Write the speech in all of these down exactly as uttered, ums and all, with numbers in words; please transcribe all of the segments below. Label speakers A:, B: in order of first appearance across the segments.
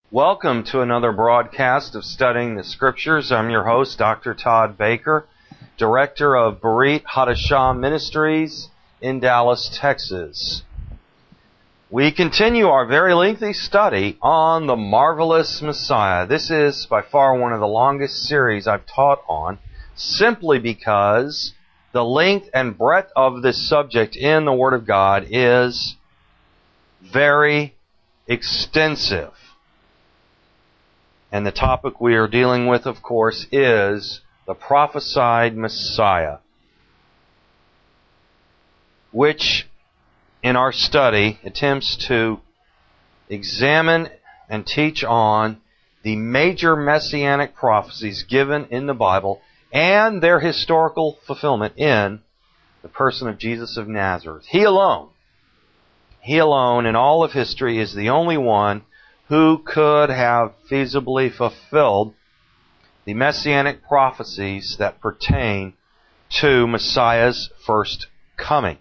A: Welcome to another broadcast of Studying the Scriptures. I'm your host, Doctor Todd Baker, Director of Berit Hadashah Ministries in Dallas, Texas. We continue our very lengthy study on the marvelous Messiah. This is by far one of the longest series I've taught on, simply because the length and breadth of this subject in the Word of God is very extensive. And the topic we are dealing with, of course, is the prophesied Messiah, which in our study attempts to examine and teach on the major messianic prophecies given in the Bible and their historical fulfillment in the person of Jesus of Nazareth. He alone, He alone in all of history is the only one who could have feasibly fulfilled the messianic prophecies that pertain to Messiah's first coming.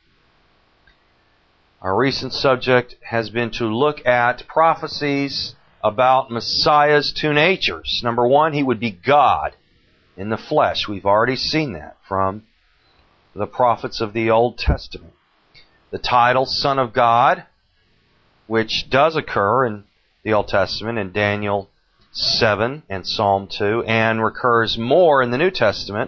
A: Our recent subject has been to look at prophecies about Messiah's two natures. Number one, He would be God in the flesh. We've already seen that from the prophets of the Old Testament. The title, Son of God, which does occur in the Old Testament in Daniel seven and Psalm two, and recurs more in the New Testament,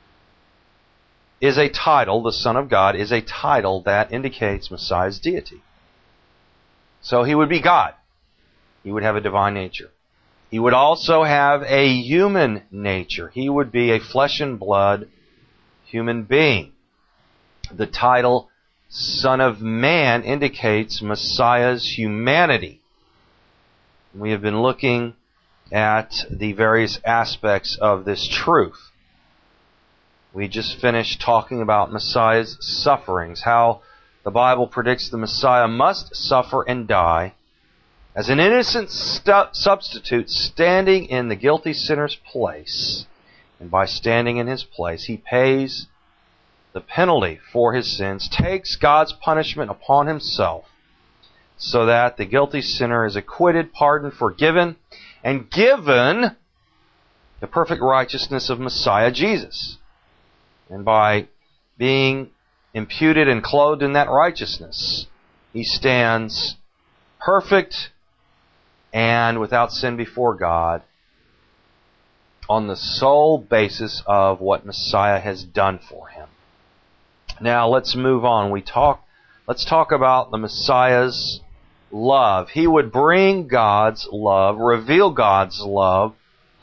A: is a title, the Son of God, is a title that indicates Messiah's deity. So He would be God. He would have a divine nature. He would also have a human nature. He would be a flesh and blood human being. The title Son of Man indicates Messiah's humanity. We have been looking at the various aspects of this truth. We just finished talking about Messiah's sufferings, how the Bible predicts the Messiah must suffer and die as an innocent stu- substitute standing in the guilty sinner's place. And by standing in His place, He pays the penalty for his sins, takes God's punishment upon Himself, so that the guilty sinner is acquitted, pardoned, forgiven, and given the perfect righteousness of Messiah Jesus. And by being imputed and clothed in that righteousness, he stands perfect and without sin before God on the sole basis of what Messiah has done for him. Now let's move on. We talk. Let's talk about the Messiah's love. He would bring God's love, reveal God's love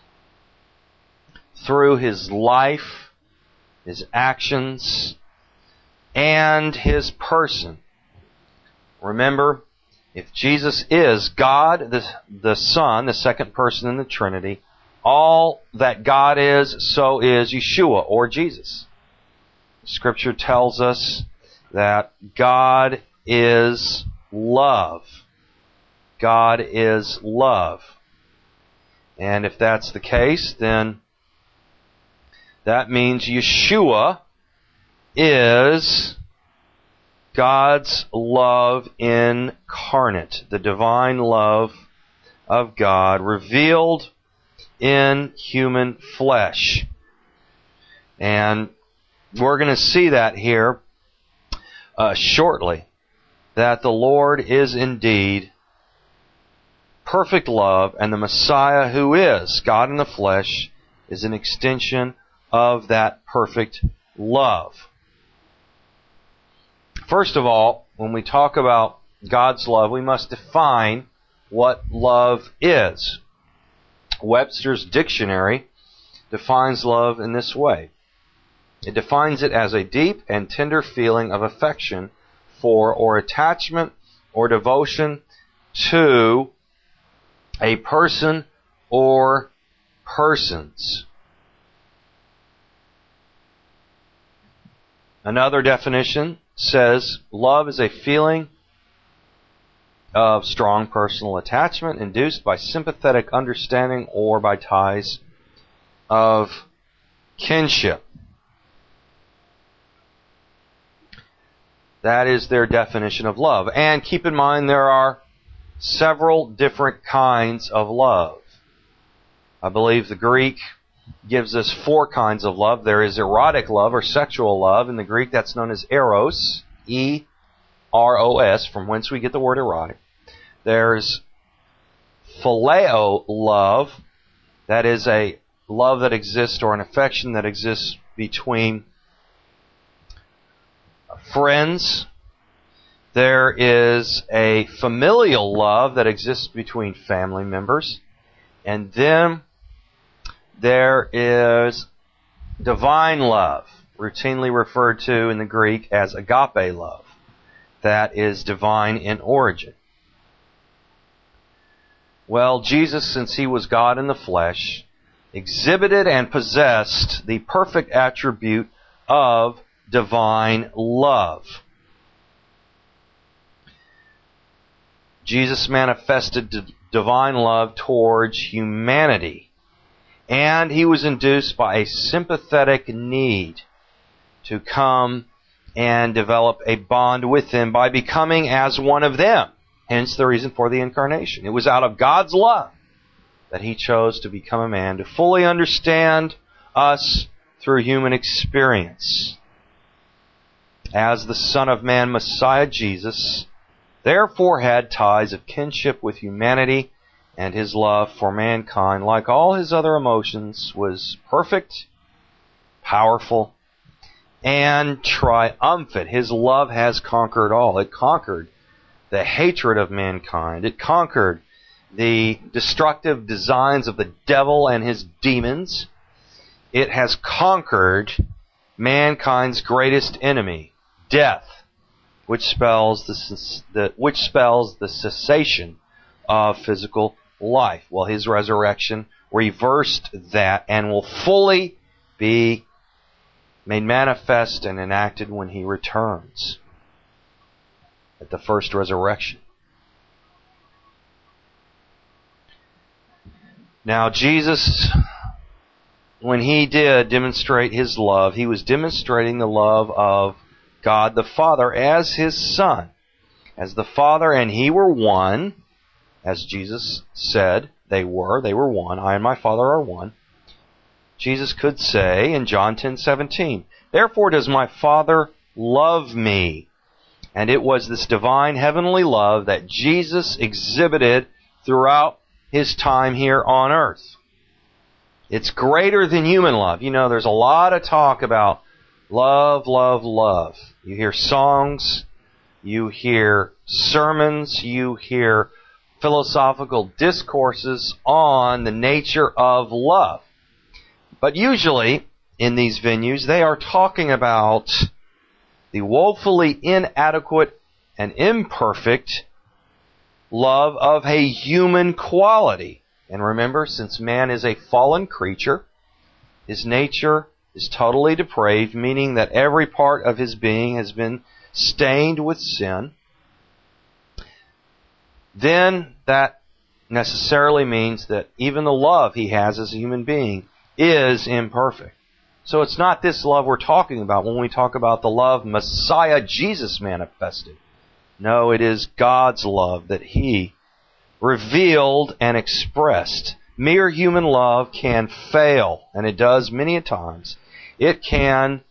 A: through His life, His actions, and His person. Remember, if Jesus is God, the, the Son, the second person in the Trinity, all that God is, so is Yeshua, or Jesus. Scripture tells us that God is love. God is love. And if that's the case, then that means Yeshua is God's love incarnate, the divine love of God revealed in human flesh. And we're going to see that here uh, shortly, that the Lord is indeed perfect love, and the Messiah, who is God in the flesh, is an extension of that perfect love. First of all, when we talk about God's love, we must define what love is. Webster's Dictionary defines love in this way. It defines it as a deep and tender feeling of affection for or attachment or devotion to a person or persons. Another definition says love is a feeling of strong personal attachment induced by sympathetic understanding or by ties of kinship. That is their definition of love. And keep in mind there are several different kinds of love. I believe the Greek gives us four kinds of love. There is erotic love or sexual love. In the Greek, that's known as eros, E R O S, from whence we get the word erotic. There's phileo love. That is a love that exists, or an affection that exists between friends. There is a familial love that exists between family members. And then there is divine love, routinely referred to in the Greek as agape love. That is divine in origin. Well, Jesus, since He was God in the flesh, exhibited and possessed the perfect attribute of divine love. Jesus manifested d- divine love towards humanity, and He was induced by a sympathetic need to come and develop a bond with them by becoming as one of them. Hence the reason for the incarnation. It was out of God's love that He chose to become a man, to fully understand us through human experience. As the Son of Man, Messiah Jesus, therefore had ties of kinship with humanity, and His love for mankind, like all His other emotions, was perfect, powerful, and triumphant. His love has conquered all. It conquered the hatred of mankind. It conquered the destructive designs of the devil and his demons. It has conquered mankind's greatest enemy, death, which spells the, the which spells the cessation of physical life. Well, His resurrection reversed that and will fully be made manifest and enacted when He returns at the first resurrection. Now, Jesus, when He did demonstrate His love, He was demonstrating the love of God the Father as His Son. As the Father and He were one, as Jesus said they were, they were one, I and my Father are one. Jesus could say in John ten seventeen, "Therefore does my Father love me." And it was this divine heavenly love that Jesus exhibited throughout His time here on earth. It's greater than human love. You know, there's a lot of talk about love, love, love. You hear songs, you hear sermons, you hear philosophical discourses on the nature of love. But usually, in these venues, they are talking about the woefully inadequate and imperfect love of a human quality. And remember, since man is a fallen creature, his nature is totally depraved, meaning that every part of his being has been stained with sin. Then that necessarily means that even the love he has as a human being is imperfect. So it's not this love we're talking about when we talk about the love Messiah Jesus manifested. No, it is God's love that He revealed and expressed. Mere human love can fail, and it does many a times. It can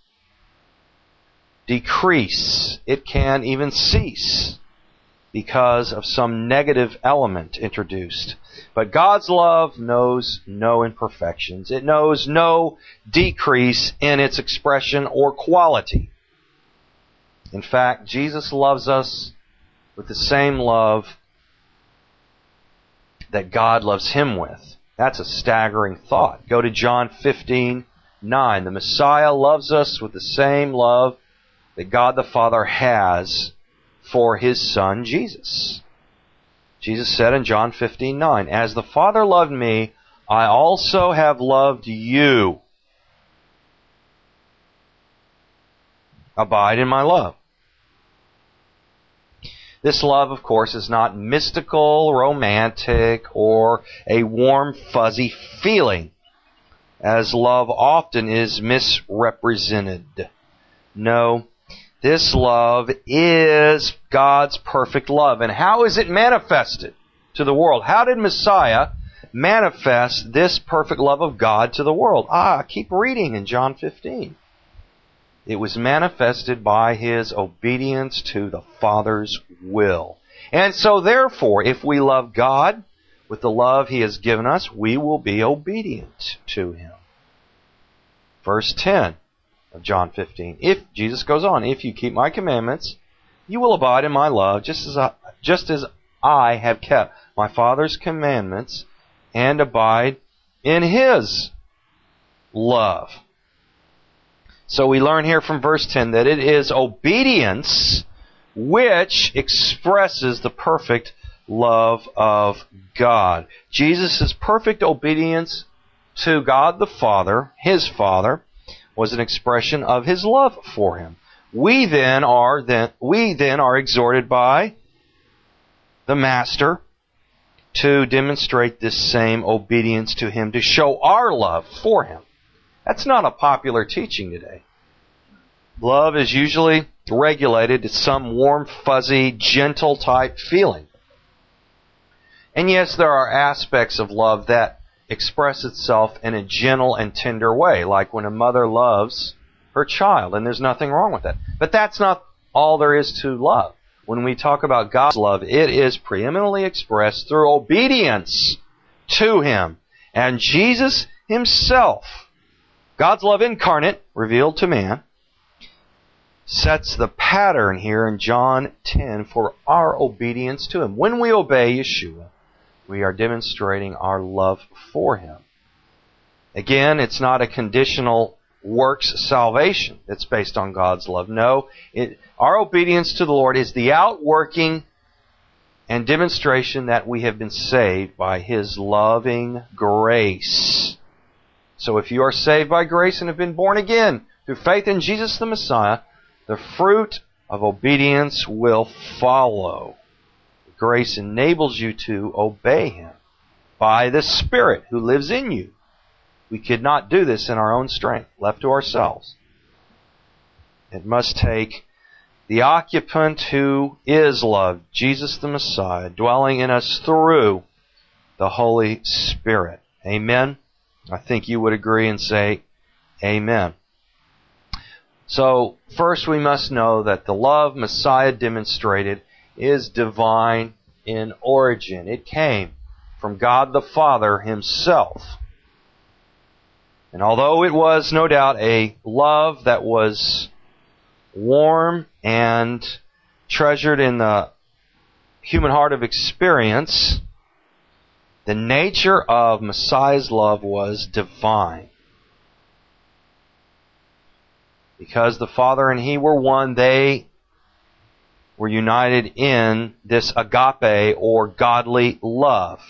A: decrease. It can even cease because of some negative element introduced. But God's love knows no imperfections. It knows no decrease in its expression or quality. In fact, Jesus loves us with the same love that God loves Him with. That's a staggering thought. Go to John fifteen nine. The Messiah loves us with the same love that God the Father has for His Son, Jesus. Jesus said in John fifteen nine, "As the Father loved me, I also have loved you. Abide in my love." This love, of course, is not mystical, romantic, or a warm, fuzzy feeling, as love often is misrepresented. No, this love is God's perfect love. And how is it manifested? to the world. How did Messiah manifest this perfect love of God to the world? Ah, keep reading in John fifteen. It was manifested by His obedience to the Father's will. And so therefore, if we love God with the love He has given us, we will be obedient to Him. Verse ten of John fifteen. If, Jesus goes on, if you keep my commandments, you will abide in my love, just as I, just as I have kept my Father's commandments and abide in His love. So we learn here from verse ten that it is obedience which expresses the perfect love of God. Jesus' perfect obedience to God the Father, His Father, was an expression of His love for Him. We then are then we then are exhorted by the Master to demonstrate this same obedience to Him, to show our love for Him. That's not a popular teaching today. Love is usually regulated to some warm, fuzzy, gentle type feeling. And yes, there are aspects of love that express itself in a gentle and tender way, like when a mother loves her child, and there's nothing wrong with that. But that's not all there is to love. When we talk about God's love, it is preeminently expressed through obedience to Him. And Jesus Himself, God's love incarnate, revealed to man, sets the pattern here in John ten for our obedience to Him. When we obey Yeshua, we are demonstrating our love for Him. Again, it's not a conditional works salvation that's based on God's love. No, it, our obedience to the Lord is the outworking and demonstration that we have been saved by His loving grace. So if you are saved by grace and have been born again through faith in Jesus the Messiah, the fruit of obedience will follow. Grace enables you to obey Him by the Spirit who lives in you. We could not do this in our own strength, left to ourselves. It must take the occupant who is love, Jesus the Messiah, dwelling in us through the Holy Spirit. Amen? I think you would agree and say amen. So, first we must know that the love Messiah demonstrated is divine in origin. It came from God the Father Himself. And although it was no doubt a love that was warm and treasured in the human heart of experience, the nature of Messiah's love was divine. Because the Father and He were one, they were united in this agape or godly love.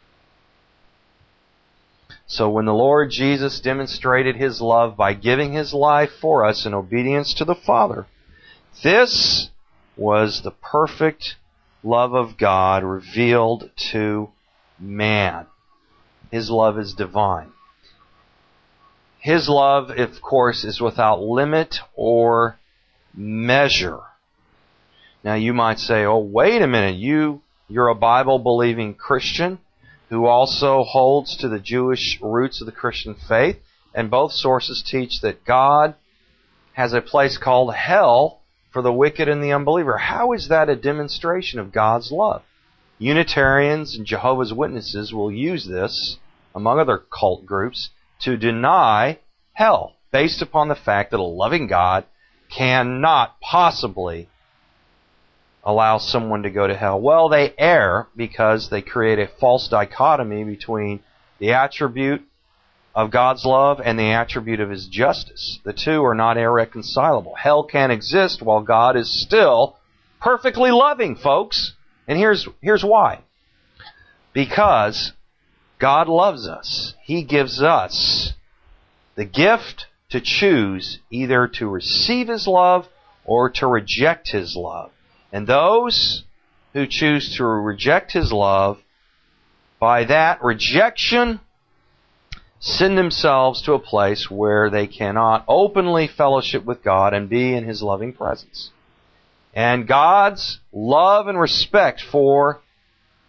A: So when the Lord Jesus demonstrated His love by giving His life for us in obedience to the Father, this was the perfect love of God revealed to man. His love is divine. His love, of course, is without limit or measure. Now you might say, oh, wait a minute, you, you're a Bible-believing Christian who also holds to the Jewish roots of the Christian faith, and both sources teach that God has a place called hell for the wicked and the unbeliever. How is that a demonstration of God's love? Unitarians and Jehovah's Witnesses will use this, among other cult groups, to deny hell, based upon the fact that a loving God cannot possibly allow someone to go to hell. Well, they err because they create a false dichotomy between the attribute of God's love and the attribute of His justice. The two are not irreconcilable. Hell can't exist while God is still perfectly loving, folks. And here's, here's why. Because God loves us. He gives us the gift to choose either to receive His love or to reject His love. And those who choose to reject His love, by that rejection, send themselves to a place where they cannot openly fellowship with God and be in His loving presence. And God's love and respect for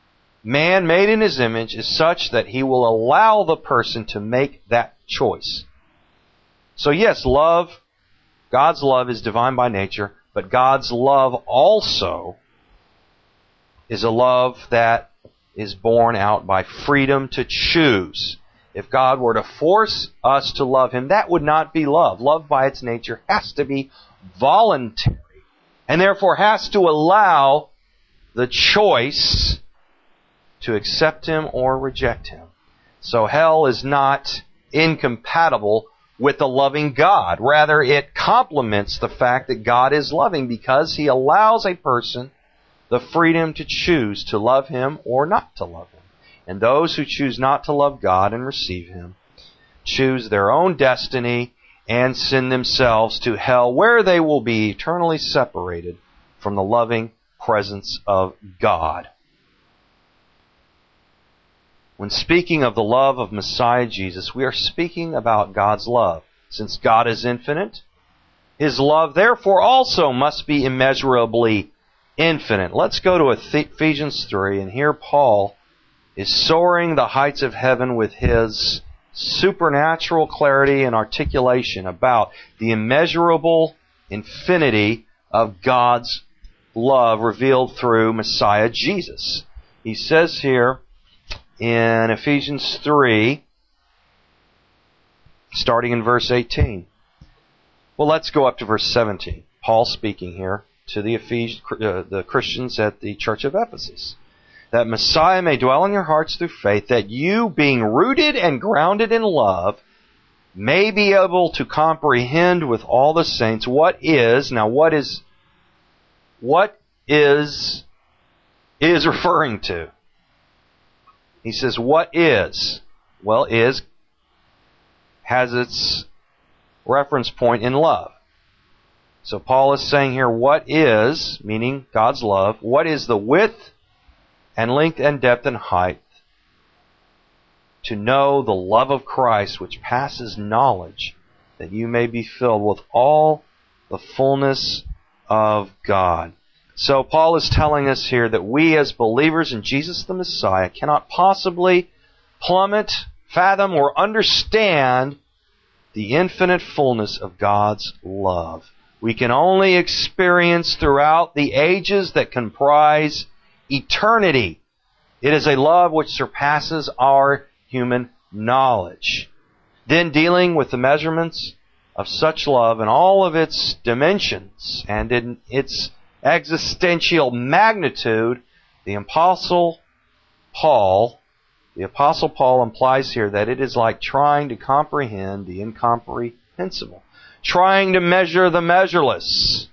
A: man made in His image is such that He will allow the person to make that choice. So yes, love, God's love is divine by nature, but God's love also is a love that is born out by freedom to choose. If God were to force us to love Him, that would not be love. Love by its nature has to be voluntary, and therefore has to allow the choice to accept Him or reject Him. So hell is not incompatible with the loving God. Rather, it complements the fact that God is loving because He allows a person the freedom to choose to love Him or not to love Him. And those who choose not to love God and receive Him choose their own destiny and send themselves to hell, where they will be eternally separated from the loving presence of God. When speaking of the love of Messiah Jesus, we are speaking about God's love. Since God is infinite, His love therefore also must be immeasurably infinite. Let's go to Ephesians three, and here Paul is soaring the heights of heaven with his supernatural clarity and articulation about the immeasurable infinity of God's love revealed through Messiah Jesus. He says here in Ephesians three, starting in verse eighteen. Well, let's go up to verse seventeen. Paul speaking here to the Ephes- uh, the Christians at the church of Ephesus. That Messiah may dwell in your hearts through faith, that you, being rooted and grounded in love, may be able to comprehend with all the saints what is, now what is, what is, is referring to. He says, what is? Well, is has its reference point in love. So Paul is saying here, what is, meaning God's love, what is the width and length and depth and height, to know the love of Christ which passes knowledge, that you may be filled with all the fullness of God. So Paul is telling us here that we as believers in Jesus the Messiah cannot possibly plummet, fathom, or understand the infinite fullness of God's love. We can only experience throughout the ages that comprise eternity. It is a love which surpasses our human knowledge. Then dealing with the measurements of such love in all of its dimensions and in its existential magnitude, the Apostle Paul, the Apostle Paul implies here that it is like trying to comprehend the incomprehensible, trying to measure the measureless.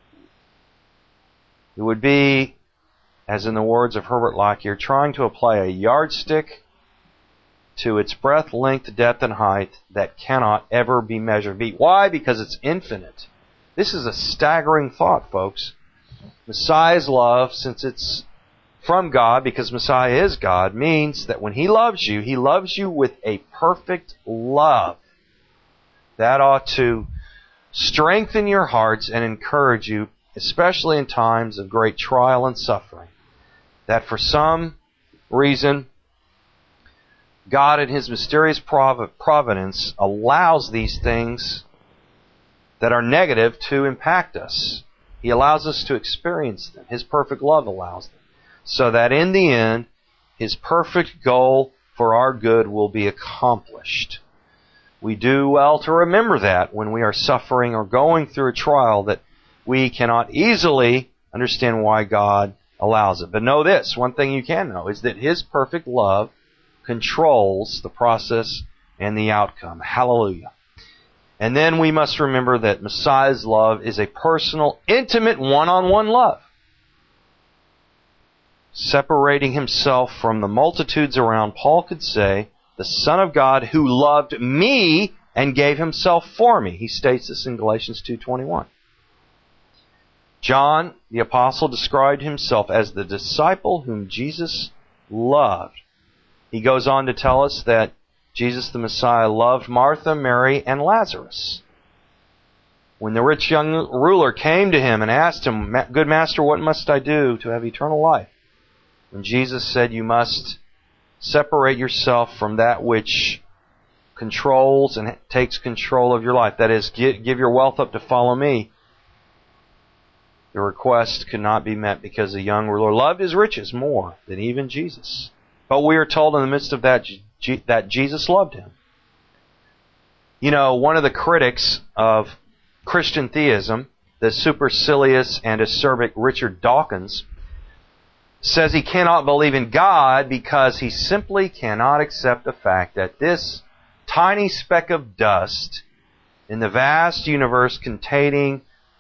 A: It would be, as in the words of Herbert Lockyer, trying to apply a yardstick to its breadth, length, depth, and height that cannot ever be measured. Why? Because it's infinite. This is a staggering thought, folks. Messiah's love, since it's from God, because Messiah is God, means that when He loves you, He loves you with a perfect love. That ought to strengthen your hearts and encourage you, especially in times of great trial and suffering, that for some reason, God in His mysterious providence allows these things that are negative to impact us. He allows us to experience them. His perfect love allows them. So that in the end, His perfect goal for our good will be accomplished. We do well to remember that when we are suffering or going through a trial, that we cannot easily understand why God allows it. But know this, one thing you can know is that His perfect love controls the process and the outcome. Hallelujah. And then we must remember that Messiah's love is a personal, intimate, one-on-one love. Separating Himself from the multitudes around, Paul could say, the Son of God who loved me and gave Himself for me. He states this in Galatians two twenty-one. John, the Apostle, described himself as the disciple whom Jesus loved. He goes on to tell us that Jesus the Messiah loved Martha, Mary, and Lazarus. When the rich young ruler came to Him and asked Him, "Good Master, what must I do to have eternal life?" When Jesus said you must separate yourself from that which controls and takes control of your life, that is, give your wealth up to follow me, the request could not be met because the young ruler loved his riches more than even Jesus. But we are told in the midst of that that Jesus loved him. You know, one of the critics of Christian theism, the supercilious and acerbic Richard Dawkins, says he cannot believe in God because he simply cannot accept the fact that this tiny speck of dust in the vast universe containing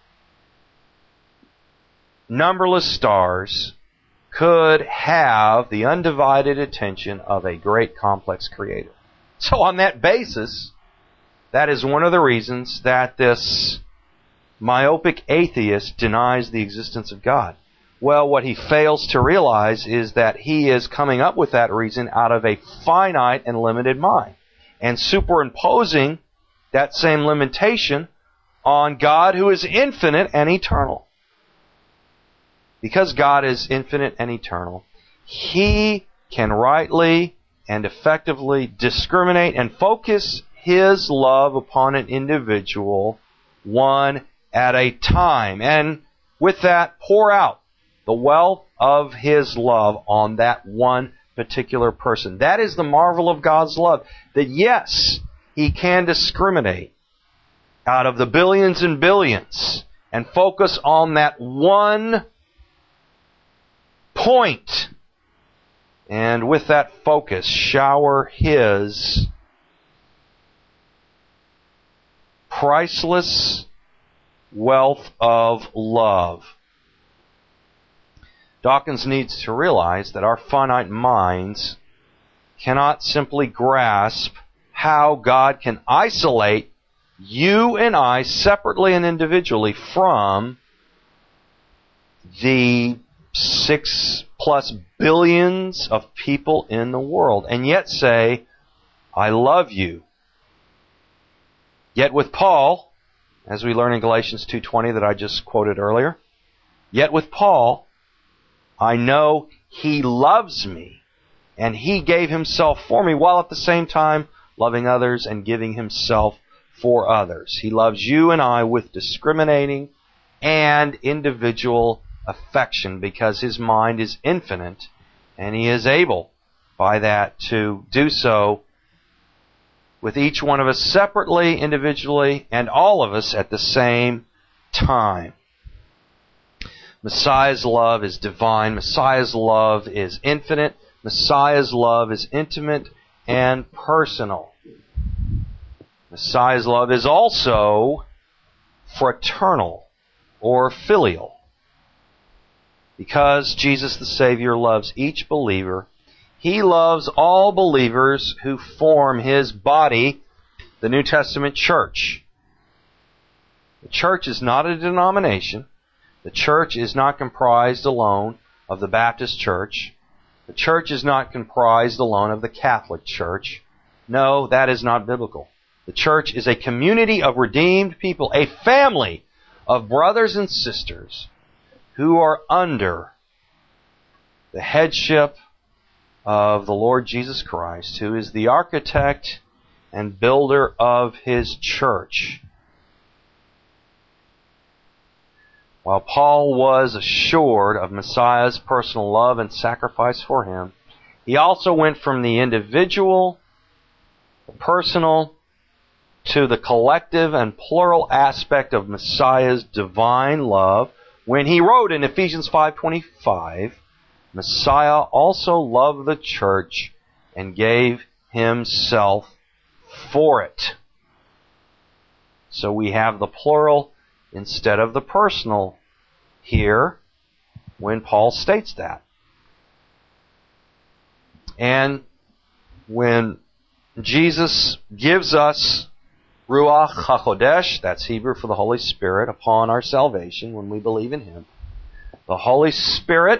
A: numberless stars could have the undivided attention of a great complex creator. So on that basis, that is one of the reasons that this myopic atheist denies the existence of God. Well, what he fails to realize is that he is coming up with that reason out of a finite and limited mind, and superimposing that same limitation on God, who is infinite and eternal. Because God is infinite and eternal, He can rightly and effectively discriminate and focus His love upon an individual, one at a time, and with that pour out the wealth of His love on that one particular person. That is the marvel of God's love, that yes, He can discriminate out of the billions and billions and focus on that one point, and with that focus shower His priceless wealth of love. Dawkins needs to realize that our finite minds cannot simply grasp how God can isolate you and I separately and individually from the six plus billions of people in the world, and yet say, I love you. Yet with Paul, as we learn in Galatians two twenty that I just quoted earlier, yet with Paul, I know he loves me, and he gave himself for me, while at the same time loving others and giving himself for others. He loves you and I with discriminating and individual affection, because his mind is infinite, and he is able by that to do so with each one of us separately, individually, and all of us at the same time. Messiah's love is divine. Messiah's love is infinite. Messiah's love is intimate and personal. Messiah's love is also fraternal or filial. Because Jesus the Savior loves each believer, He loves all believers who form His body, the New Testament church. The church is not a denomination. The church is not comprised alone of the Baptist church. The church is not comprised alone of the Catholic Church. No, that is not biblical. The church is a community of redeemed people, a family of brothers and sisters who are under the headship of the Lord Jesus Christ, who is the architect and builder of His church. While Paul was assured of Messiah's personal love and sacrifice for him, he also went from the individual, the personal, to the collective and plural aspect of Messiah's divine love when he wrote in Ephesians five twenty-five, Messiah also loved the church and gave himself for it. So we have the plural instead of the personal here when Paul states that. And when Jesus gives us Ruach HaKodesh, that's Hebrew for the Holy Spirit, upon our salvation when we believe in Him, the Holy Spirit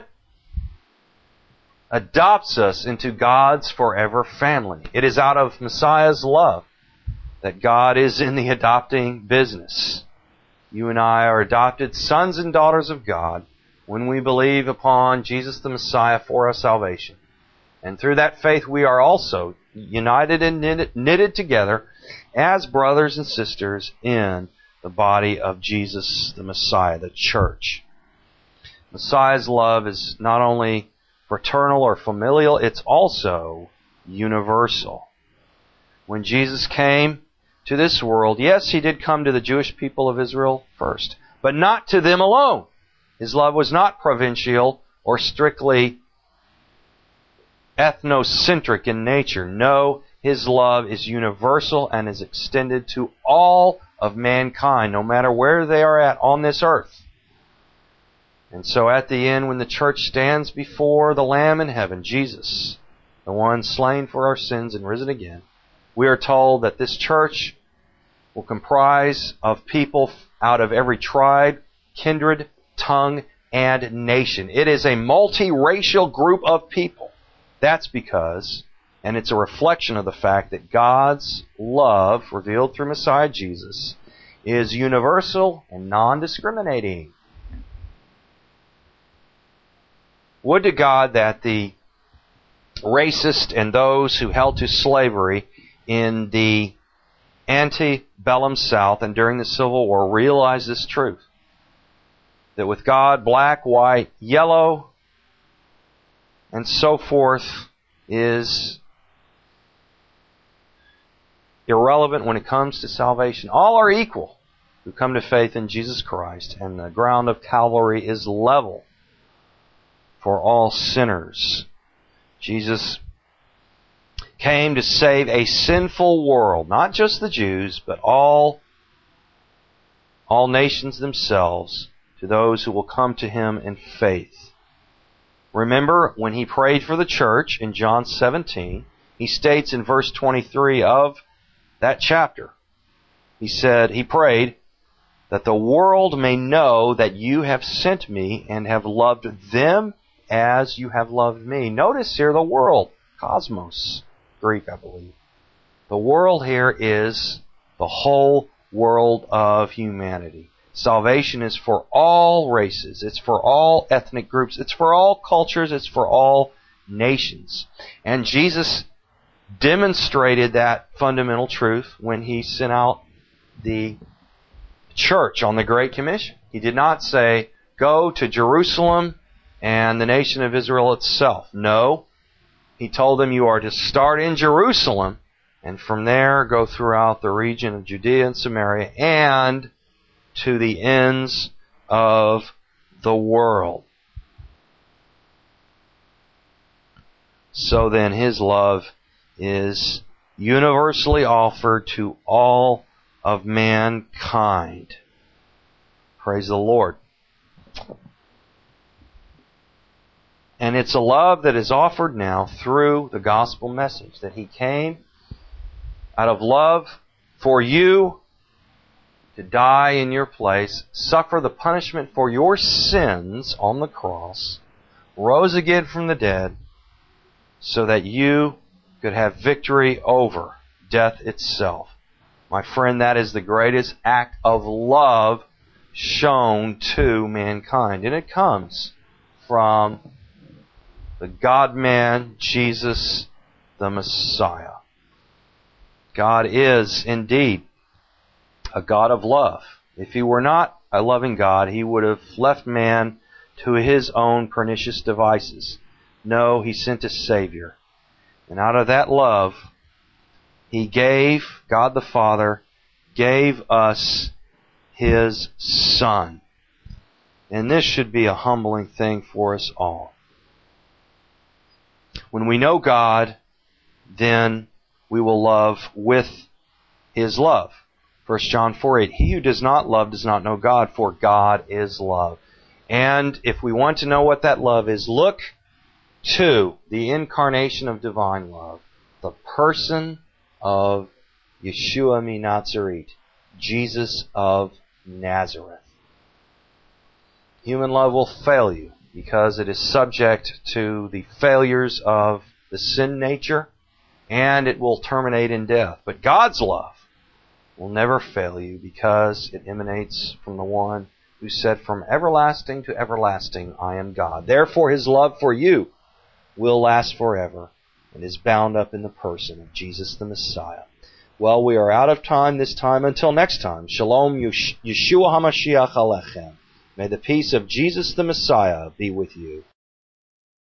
A: adopts us into God's forever family. It is out of Messiah's love that God is in the adopting business. You and I are adopted sons and daughters of God when we believe upon Jesus the Messiah for our salvation. And through that faith we are also united and knitted, knitted together as brothers and sisters in the body of Jesus the Messiah, the church. Messiah's love is not only fraternal or familial, it's also universal. When Jesus came to this world, yes, He did come to the Jewish people of Israel first, but not to them alone. His love was not provincial or strictly ethnocentric in nature. No, His love is universal and is extended to all of mankind, no matter where they are at on this earth. And so at the end, when the church stands before the Lamb in heaven, Jesus, the one slain for our sins and risen again, we are told that this church will comprise of people out of every tribe, kindred, tongue, and nation. It is a multiracial group of people. That's because, and it's a reflection of the fact that God's love, revealed through Messiah Jesus, is universal and non-discriminating. Would to God that the racist and those who held to slavery in the antebellum South and during the Civil War realize this truth. That with God, black, white, yellow, and so forth is irrelevant when it comes to salvation. All are equal who come to faith in Jesus Christ, and the ground of Calvary is level for all sinners. Jesus came to save a sinful world, not just the Jews, but all, all nations themselves, to those who will come to Him in faith. Remember, when He prayed for the church in John seventeen, He states in verse twenty-three of that chapter, He said, He prayed, that the world may know that you have sent me and have loved them as you have loved me. Notice here the world, cosmos, Greek, I believe. The world here is the whole world of humanity. Salvation is for all races. It's for all ethnic groups. It's for all cultures. It's for all nations. And Jesus demonstrated that fundamental truth when He sent out the church on the Great Commission. He did not say, go to Jerusalem and the nation of Israel itself. No. He told them, you are to start in Jerusalem and from there go throughout the region of Judea and Samaria and to the ends of the world. So then His love is universally offered to all of mankind. Praise the Lord. And it's a love that is offered now through the gospel message, that He came out of love for you to die in your place, suffer the punishment for your sins on the cross, rose again from the dead, so that you could have victory over death itself. My friend, that is the greatest act of love shown to mankind. And it comes from the God-man, Jesus the Messiah. God is indeed a God of love. If He were not a loving God, He would have left man to his own pernicious devices. No, He sent a Savior. And out of that love, He gave, God the Father, gave us His Son. And this should be a humbling thing for us all. When we know God, then we will love with His love. First John four eight, He who does not love does not know God, for God is love. And if we want to know what that love is, look to the incarnation of divine love, the person of Yeshua Minazaret, Jesus of Nazareth. Human love will fail you because it is subject to the failures of the sin nature, and it will terminate in death. But God's love will never fail you because it emanates from the one who said, "From everlasting to everlasting I am God." Therefore His love for you will last forever and is bound up in the person of Jesus the Messiah. Well, we are out of time this time. Until next time, Shalom Yeshua HaMashiach Alechem. May the peace of Jesus the Messiah be with you.